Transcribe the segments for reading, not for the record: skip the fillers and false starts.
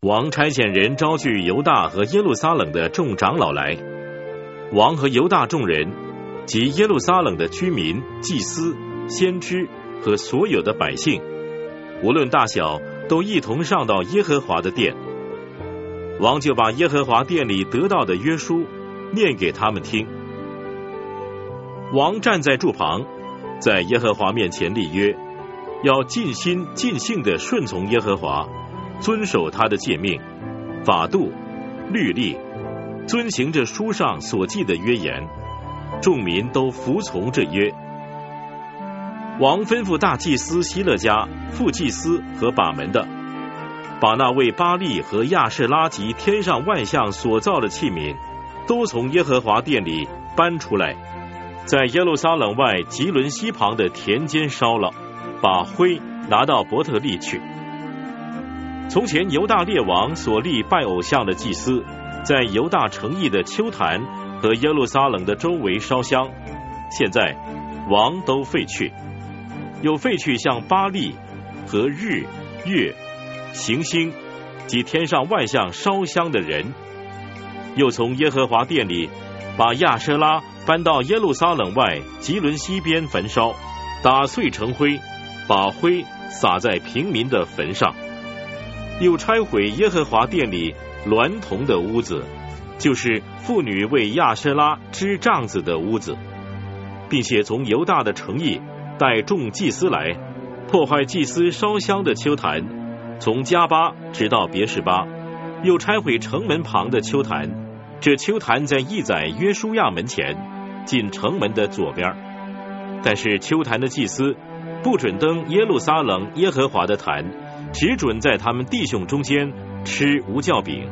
王差遣人招聚犹大和耶路撒冷的众长老来，王和犹大众人及耶路撒冷的居民、祭司、先知和所有的百姓，无论大小，都一同上到耶和华的殿。王就把耶和华殿里得到的约书念给他们听。王站在柱旁，在耶和华面前立约，要尽心尽性地顺从耶和华，遵守他的诫命、法度、律例，遵行这书上所记的约言。众民都服从这约。王吩咐大祭司希勒家、副祭司和把门的，把那为巴力和亚舍拉及天上万象所造的器皿，都从耶和华殿里搬出来，在耶路撒冷外吉伦西旁的田间烧了，把灰拿到伯特利去。从前犹大列王所立拜偶像的祭司，在犹大城邑的丘坛和耶路撒冷的周围烧香，现在王都废去，有废去像巴力和日、月、行星及天上万象烧香的人，又从耶和华殿里把亚舍拉搬到耶路撒冷外吉伦西边焚烧，打碎成灰，把灰撒在平民的坟上。又拆毁耶和华殿里娈童的屋子，就是妇女为亚舍拉织帐子的屋子，并且从犹大的城邑带众祭司来，破坏祭司烧香的丘坛，从加巴直到别是巴，又拆毁城门旁的丘坛。这丘坛在义宰约书亚门前，进城门的左边。但是丘坛的祭司不准登耶路撒冷耶和华的坛，只准在他们弟兄中间吃无酵饼。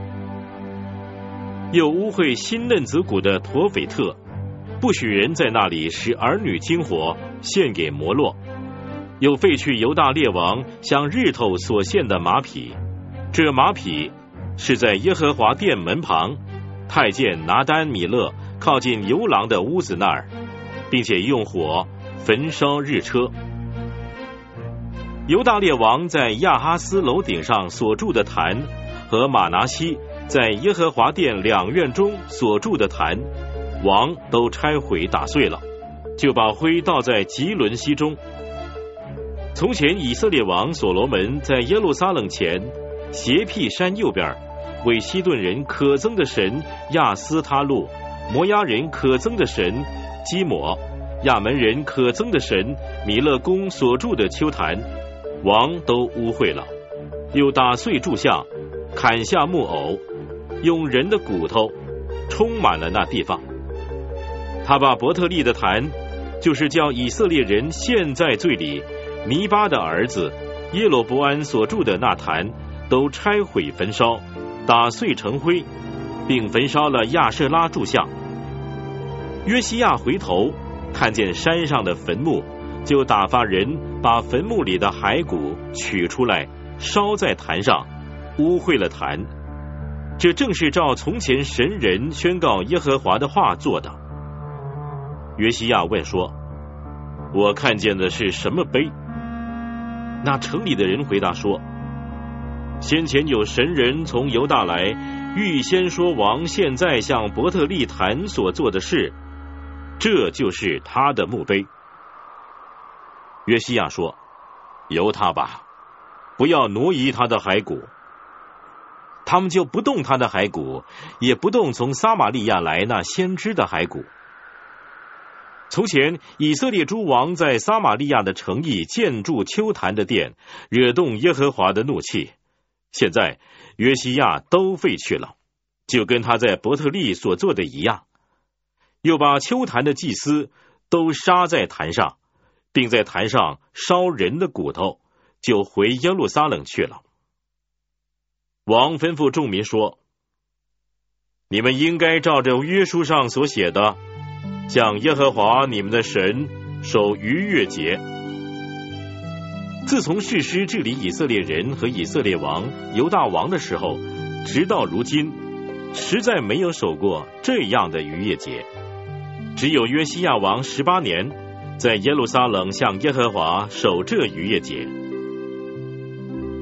又污秽新嫩子谷的陀斐特，不许人在那里使儿女经火献给摩洛。又废去犹大列王向日头所献的马匹，这马匹是在耶和华殿门旁太监拿丹米勒靠近游廊的屋子那儿，并且用火焚烧日车。犹大列王在亚哈斯楼顶上所筑的坛，和马拿西在耶和华殿两院中所筑的坛，王都拆毁打碎了，就把灰倒在吉伦西中。从前以色列王所罗门在耶路撒冷前斜僻山右边，为西顿人可憎的神亚斯他路、摩押人可憎的神基抹、亚门人可憎的神米勒公所筑的丘坛，王都污秽了，又打碎柱像，砍下木偶，用人的骨头充满了那地方。他把伯特利的坛，就是叫以色列人陷在罪里尼巴的儿子耶罗伯安所筑的那坛，都拆毁焚烧，打碎成灰，并焚烧了亚舍拉柱像。约西亚回头看见山上的坟墓，就打发人把坟墓里的骸骨取出来，烧在坛上，污秽了坛。这正是照从前神人宣告耶和华的话做的。约西亚问说：我看见的是什么碑？那城里的人回答说：先前有神人从犹大来，预先说王现在向伯特利坛所做的事，这就是他的墓碑。约西亚说：由他吧，不要挪移他的骸骨。他们就不动他的骸骨，也不动从撒玛利亚来那先知的骸骨。从前以色列诸王在撒玛利亚的城邑建筑丘坛的殿，惹动耶和华的怒气，现在约西亚都废去了，就跟他在伯特利所做的一样。又把丘坛的祭司都杀在坛上，并在坛上烧人的骨头，就回耶路撒冷去了。王吩咐众民说：你们应该照着约书上所写的，向耶和华你们的神守逾越节。自从士师治理以色列人和以色列王犹大王的时候，直到如今，实在没有守过这样的逾越节。只有约西亚王18年，在耶路撒冷向耶和华守这逾越节。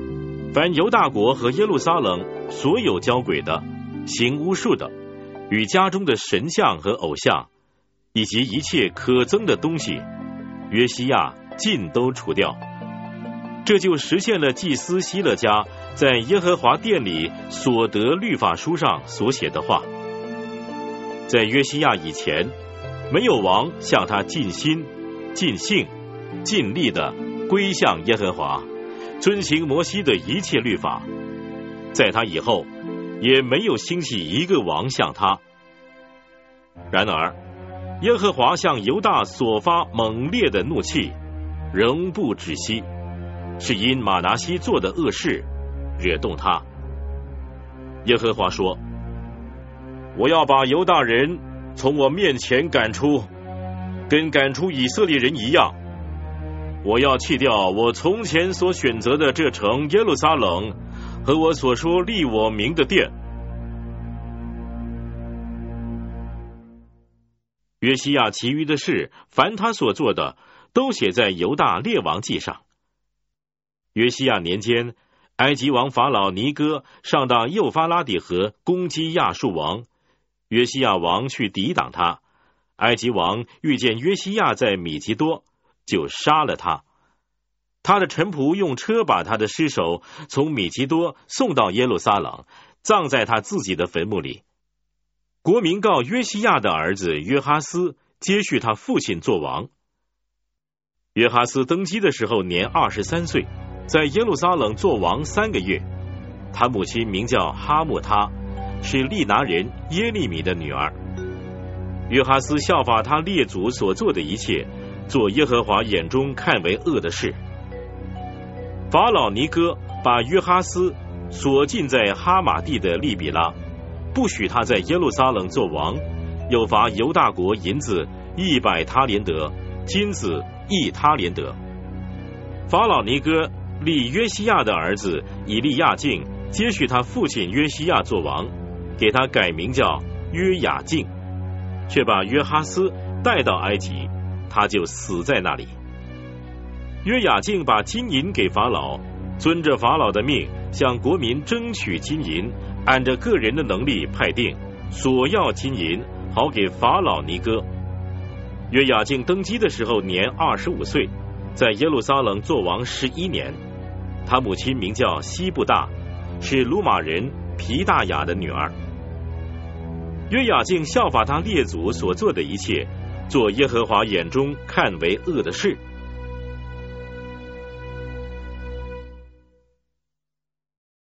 凡犹大国和耶路撒冷所有交鬼的、行巫术的、与家中的神像和偶像，以及一切可憎的东西，约西亚尽都除掉。这就实现了祭司希勒家在耶和华殿里所得律法书上所写的话。在约西亚以前，没有王向他尽心、尽性、尽力的归向耶和华，遵行摩西的一切律法。在他以后，也没有兴起一个王像他。然而，耶和华向犹大所发猛烈的怒气，仍不止息，是因马拿西做的恶事惹动他。耶和华说：我要把犹大人从我面前赶出，跟赶出以色列人一样。我要弃掉我从前所选择的这城耶路撒冷，和我所说立我名的殿。约西亚其余的事，凡他所做的，都写在犹大列王记上。约西亚年间，埃及王法老尼哥上到幼发拉底河攻击亚述王，约西亚王去抵挡他。埃及王遇见约西亚在米吉多，就杀了他。他的臣仆用车把他的尸首从米吉多送到耶路撒冷，葬在他自己的坟墓里。国民告约西亚的儿子约哈斯接续他父亲做王。约哈斯登基的时候年23岁，在耶路撒冷做王3个月。他母亲名叫哈木他，是利拿人耶利米的女儿。约哈斯效法他列祖所做的一切，做耶和华眼中看为恶的事。法老尼哥把约哈斯锁禁在哈马地的利比拉，不许他在耶路撒冷做王，又罚犹大国银子100他连得，金子1他连得。法老尼哥立约西亚的儿子以利亚敬接续他父亲约西亚做王，给他改名叫约雅敬，却把约哈斯带到埃及，他就死在那里。约雅敬把金银给法老，遵着法老的命向国民争取金银，按着个人的能力派定，索要金银，好给法老尼哥。约雅敬登基的时候年25岁，在耶路撒冷做王11年。他母亲名叫西布大，是鲁马人皮大雅的女儿。约雅敬效法他列祖所做的一切，做耶和华眼中看为恶的事。